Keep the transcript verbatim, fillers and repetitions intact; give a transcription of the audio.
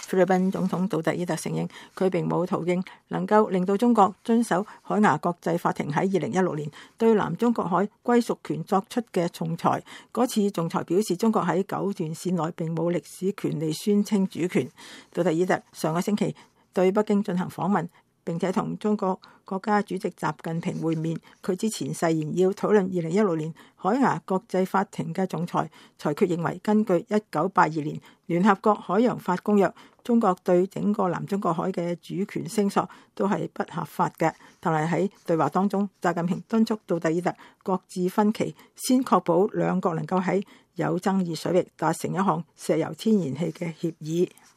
菲律賓總統杜特爾特承認，佢並冇途徑能夠令到中國遵守海牙國際法庭喺二零一六年對南中國海歸屬權作出嘅仲裁。嗰次仲裁表示，中國喺九段線內並冇歷史權利宣稱主權。杜特爾特上個星期對北京進行訪問，並且同中國國家主席習近平會面。佢之前誓言要討論二零一六年海牙國際法庭嘅仲裁。裁決認為，根據一九八二年聯合國海洋法公約，中國對整個南中國海嘅主權聲索都係不合法嘅。但係喺對話當中，習近平敦促杜特爾特擱置分歧，先確保兩國能夠喺有爭議水域達成一項石油天然氣嘅協議。